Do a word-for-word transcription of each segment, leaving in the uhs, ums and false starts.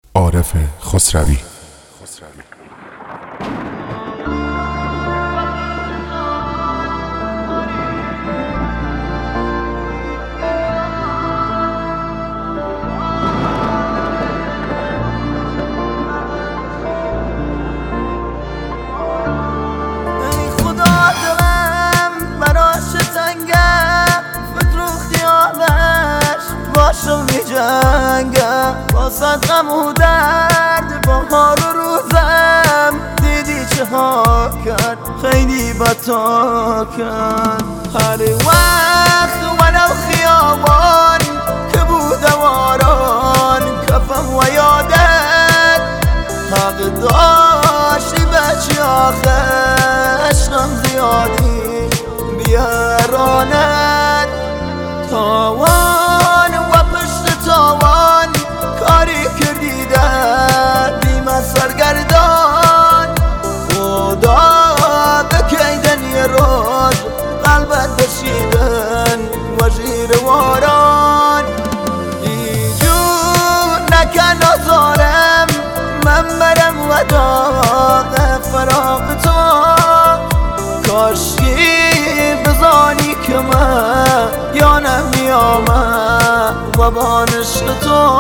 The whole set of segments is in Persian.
عارف خسروی. باشم می جنگم واسد غم و درد بهار و روزم دیدی چه ها کرد خیلی بتا کرد. هر وقت ولو خیابان که بودم آران کفم و یادت حق داشتی بچی آخه عشقم زیادی بیارانت تاوان تاوان کاری کردی در بیمه سرگردان خدا بکیدن یه روز قلبت بشیدن و زیر واران دیجور نکن آزارم من برم و داغ فراق تو کاشکی بزانی که من یانم میامم و با عشق تو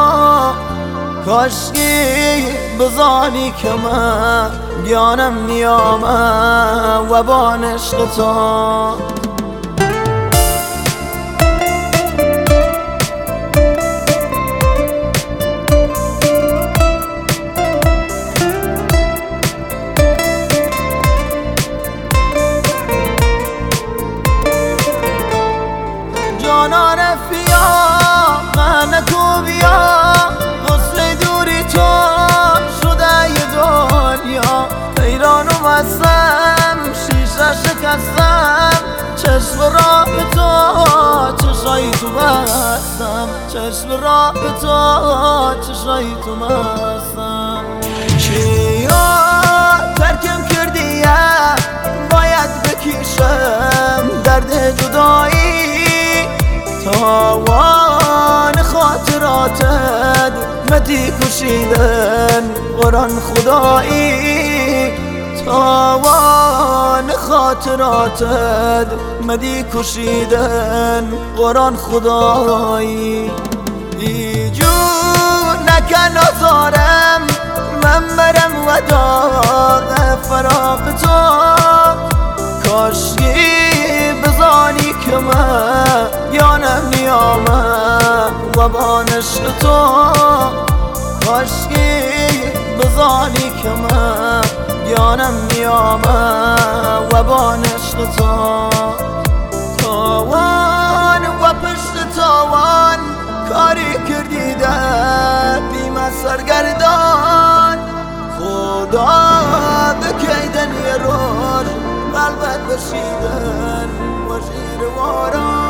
کاشکی بزانی که من یانم میامم و با عشق تو. جانا رفیا غنکو بیا غصه دوری تو شده یه دنیا حیران و مستم شیشه شکستم چشم راه تو چشای تو بستم چشم راه تو چشای تو بستم چیا ترکم کردی باید بکشم درد جدایی تاوان خاطراتت مدی کشیدن قرآن خدایی تاوان خاطراتت مدی کشیدن قرآن خدایی ایجور نکن آزارم من برم و داغ فراق تو کاشکی بزانی که من یانم میامم و با عشق تو کاشکی بزانی که من یانم میامم و با عشق تو. تاوان و پشت تاوان کاری کردی در بیمه سرگردان خدا بکیدن یه روز قلبت بشیدن و زیر واران